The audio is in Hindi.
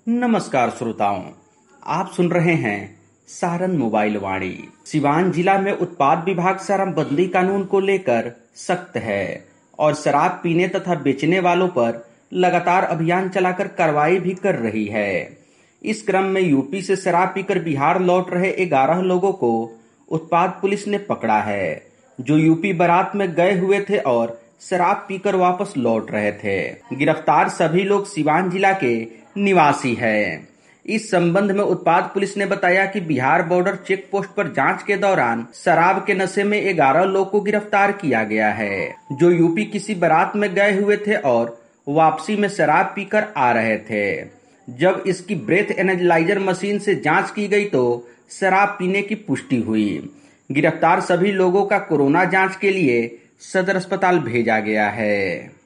नमस्कार श्रोताओं, आप सुन रहे हैं सारण मोबाइल वाणी। सिवान जिला में उत्पाद विभाग शराबबंदी कानून को लेकर सख्त है और शराब पीने तथा बेचने वालों पर लगातार अभियान चलाकर कार्रवाई भी कर रही है। इस क्रम में यूपी से शराब पीकर बिहार लौट रहे 11 लोगों को उत्पाद पुलिस ने पकड़ा है, जो यूपी बारात में गए हुए थे और शराब पीकर वापस लौट रहे थे। गिरफ्तार सभी लोग सिवान जिला के निवासी हैं। इस संबंध में उत्पाद पुलिस ने बताया कि बिहार बॉर्डर चेक पोस्ट पर जांच के दौरान शराब के नशे में 11 लोग को गिरफ्तार किया गया है, जो यूपी किसी बारात में गए हुए थे और वापसी में शराब पीकर आ रहे थे। जब इसकी ब्रेथ एनालाइजर मशीन से जांच की गई तो शराब पीने की पुष्टि हुई। गिरफ्तार सभी लोगों का कोरोना जांच के लिए सदर अस्पताल भेजा गया है।